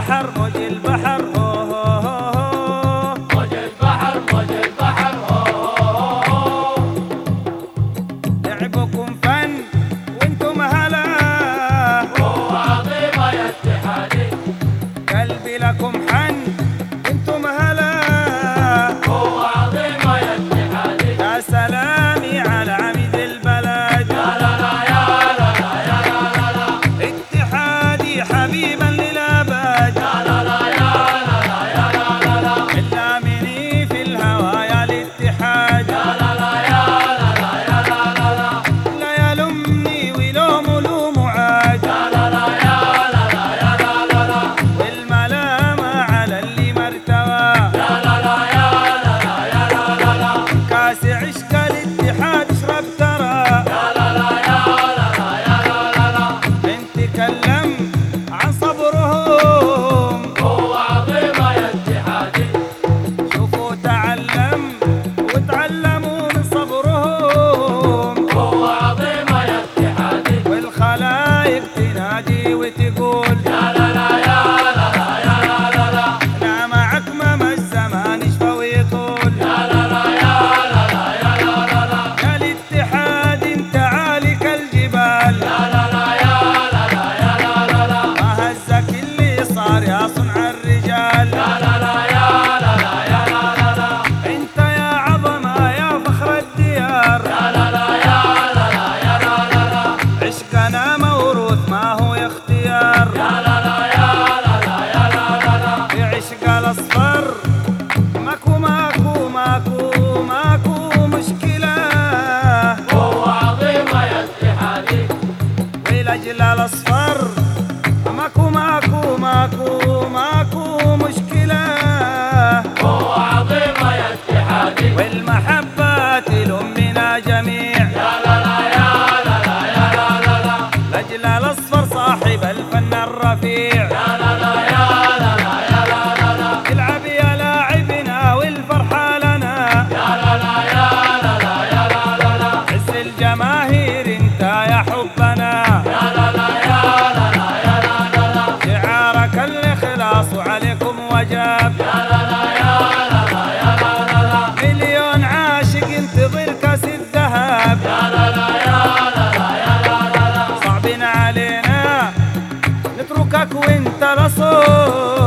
البحر موج البحر موج البحر موج البحر لعبكم فن وانتم هلا قوة عظيمة يا اتحادي قلبي لكم حن انتم هلا قوة عظيمة يا اتحادي يا سلامي على عميد البلد يا لا لا يا لا لا يا لا لا اتحادي حبيبا للابد يا لا لا يا لا لا يا لا لا علمني في الهوى يا الاتحاد يا لا لا يا لا لا يا لا لا لا يلومني ولوم عاد يا لا لا يا لا لا يا لا لا والملامة على اللي مرتوى يا لا لا يا لا لا يا لا لا كاس عشق الاتحاد اشرب ترى يا لا لا يا لا لا يا لا لا انت تكلم عن صبرهم قوة عظيمة يا اتحادي شوفوا تعلم وتعلموا من صبرهم قوة عظيمة يا اتحادي والخلايق تنادي وتقول يا لا لا يا لا لا يا لا لا انا معك مهما الزمان يشفى ويطول يا لا لا يا لا لا يا لا لا يا الاتحاد انت عالي كالجبال يا لا لا يا لا لا يا لا لا ما هزك اللي صار يا صنع الرجال يا لا لا يا لا لا يا لا انت يا عظمة يا فخر الديار يا لا لا يا لا لا يا لا عشقنا موروث ما هو اختيار يا لا لا يا لا لا يا لا في عشق الاصفر ماكو ماكو ماكو ماكو مشكلة قوة عظيمة يا اتحادي ولاجل الاصفر ماكو ماكو ماكو ماكو مشكلة قوة عظيمة يا اتحادي والمحبة تلمنا جميع يا لا لا يا لا لا يا لا لاجل الاصفر صاحب الفن الرفيع يا لا لا يا لا لا يا لا العب يا لاعبنا والفرحة لنا يا لا لا يا لا لا يا لا عز الجماهير انت يا حبنا يا لا لا يا لا لا يا لا شعارك الاخلاص وعليكم وجاب يا لا لا يا لا لا يا لا مليون عاشق ينتظر كاس الذهب يا لا لا يا لا لا يا لا صعبين علينا نتركك وانت رسول